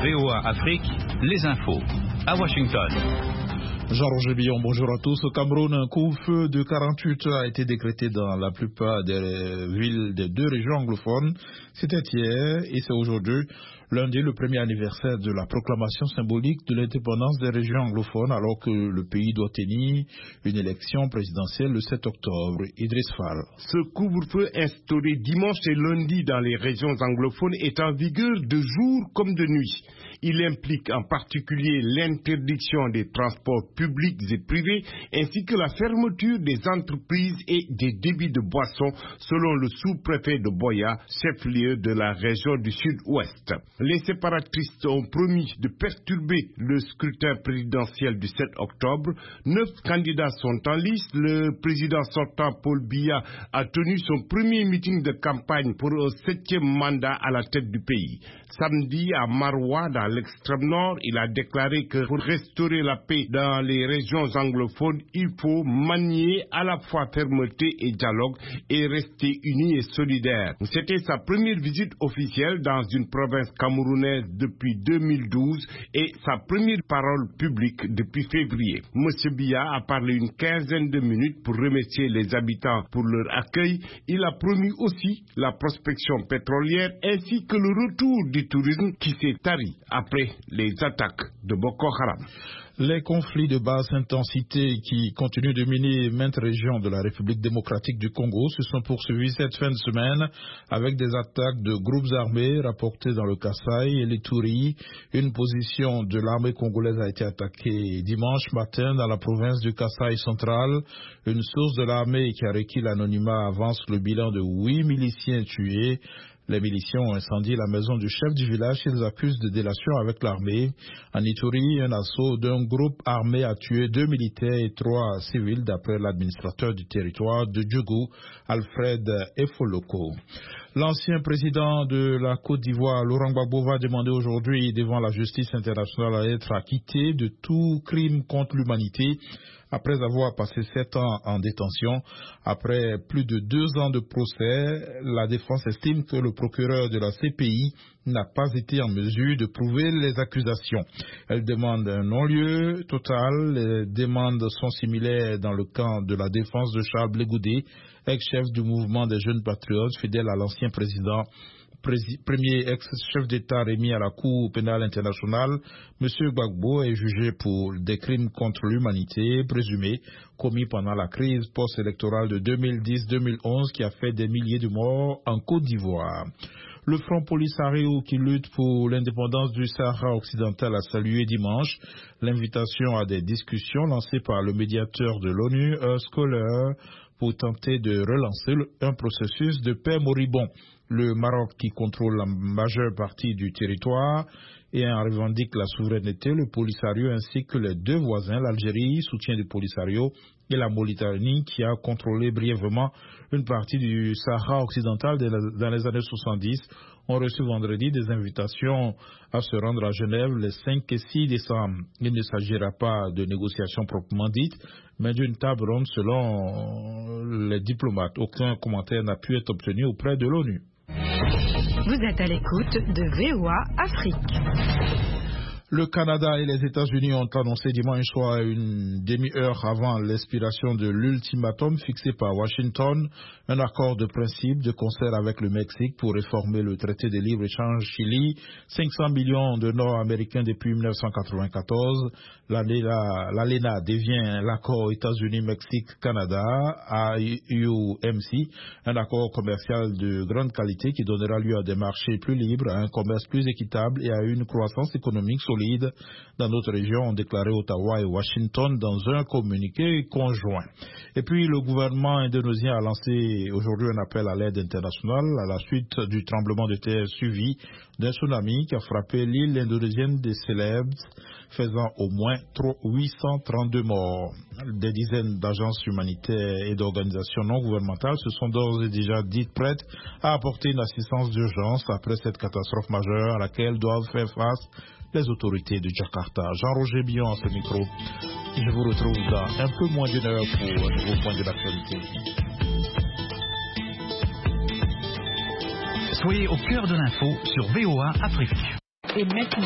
VOA Afrique, les infos. À Washington. Jean-Roger Billon, bonjour à tous. Au Cameroun, un couvre-feu de 48 heures a été décrété dans la plupart des villes des deux régions anglophones. C'était hier et c'est aujourd'hui, lundi, le premier anniversaire de la proclamation symbolique de l'indépendance des régions anglophones, alors que le pays doit tenir une élection présidentielle le 7 octobre. Idriss Fall. Ce couvre-feu instauré dimanche et lundi dans les régions anglophones est en vigueur de jour comme de nuit. Il implique en particulier l'interdiction des transports publics et privés ainsi que la fermeture des entreprises et des débits de boissons selon le sous-préfet de Boya, chef-lieu de la région du sud-ouest. Les séparatistes ont promis de perturber le scrutin présidentiel du 7 octobre. 9 candidats sont en lice. Le président sortant Paul Biya a tenu son premier meeting de campagne pour un 7e mandat à la tête du pays. Samedi, à Maroua, dans l'extrême nord, il a déclaré que pour restaurer la paix dans les régions anglophones, il faut manier à la fois fermeté et dialogue et rester unis et solidaires. C'était sa première visite officielle dans une province camerounaise depuis 2012 et sa première parole publique depuis février. M. Biya a parlé une quinzaine de minutes pour remercier les habitants pour leur accueil. Il a promis aussi la prospection pétrolière ainsi que le retour du tourisme qui s'est tari après les attaques de Boko Haram. Les conflits de basse intensité qui continuent de miner maintes régions de la République démocratique du Congo se sont poursuivis cette fin de semaine avec des attaques de groupes armés rapportées dans le Kasaï et l'Ituri. Une position de l'armée congolaise a été attaquée dimanche matin dans la province du Kasaï central. Une source de l'armée qui a requis l'anonymat avance le bilan de 8 miliciens tués. Les miliciens ont incendié la maison du chef du village et les accusent de délation avec l'armée. En Ituri, un assaut d'un groupe armé a tué 2 militaires et 3 civils d'après l'administrateur du territoire de Djougou, Alfred Efoloko. L'ancien président de la Côte d'Ivoire, Laurent Gbagbo, va demander aujourd'hui devant la justice internationale à être acquitté de tout crime contre l'humanité après avoir passé 7 ans en détention. Après plus de 2 ans de procès, la défense estime que le procureur de la CPI n'a pas été en mesure de prouver les accusations. Elle demande un non-lieu total. Les demandes sont similaires dans le camp de la défense de Charles Blé Goudé, ex-chef du mouvement des jeunes patriotes, fidèle à l'ancien président. Premier ex-chef d'État remis à la Cour pénale internationale, M. Gbagbo est jugé pour des crimes contre l'humanité présumés commis pendant la crise post-électorale de 2010-2011 qui a fait des milliers de morts en Côte d'Ivoire. Le Front Polisario qui lutte pour l'indépendance du Sahara occidental a salué dimanche l'invitation à des discussions lancées par le médiateur de l'ONU, Scholar, pour tenter de relancer un processus de paix moribond. Le Maroc, qui contrôle la majeure partie du territoire et en revendique la souveraineté, le Polisario ainsi que les 2 voisins, l'Algérie, soutien du Polisario, et la Mauritanie, qui a contrôlé brièvement une partie du Sahara occidental dans les années 70, ont reçu vendredi des invitations à se rendre à Genève les 5 et 6 décembre. Il ne s'agira pas de négociations proprement dites, mais d'une table ronde selon les diplomates. Aucun commentaire n'a pu être obtenu auprès de l'ONU. Vous êtes à l'écoute de VOA Afrique. Le Canada et les États-Unis ont annoncé dimanche soir, une demi-heure avant l'expiration de l'ultimatum fixé par Washington, un accord de principe de concert avec le Mexique pour réformer le traité de libre-échange Chili. 500 millions de Nord-Américains depuis 1994. L'ALENA devient l'accord États-Unis-Mexique-Canada, AUMC, un accord commercial de grande qualité qui donnera lieu à des marchés plus libres, à un commerce plus équitable et à une croissance économique solide dans notre région, ont déclaré Ottawa et Washington dans un communiqué conjoint. Et puis le gouvernement indonésien a lancé aujourd'hui un appel à l'aide internationale à la suite du tremblement de terre suivi d'un tsunami qui a frappé l'île indonésienne des Célèbres, faisant au moins 832 morts. Des dizaines d'agences humanitaires et d'organisations non gouvernementales se sont d'ores et déjà dites prêtes à apporter une assistance d'urgence après cette catastrophe majeure à laquelle doivent faire face les autorités de Jakarta. Jean-Roger Billon à ce micro. Je vous retrouve dans un peu moins d'une heure pour un nouveau point de l'actualité. Soyez au cœur de l'info sur VOA Afrique. Et maintenant,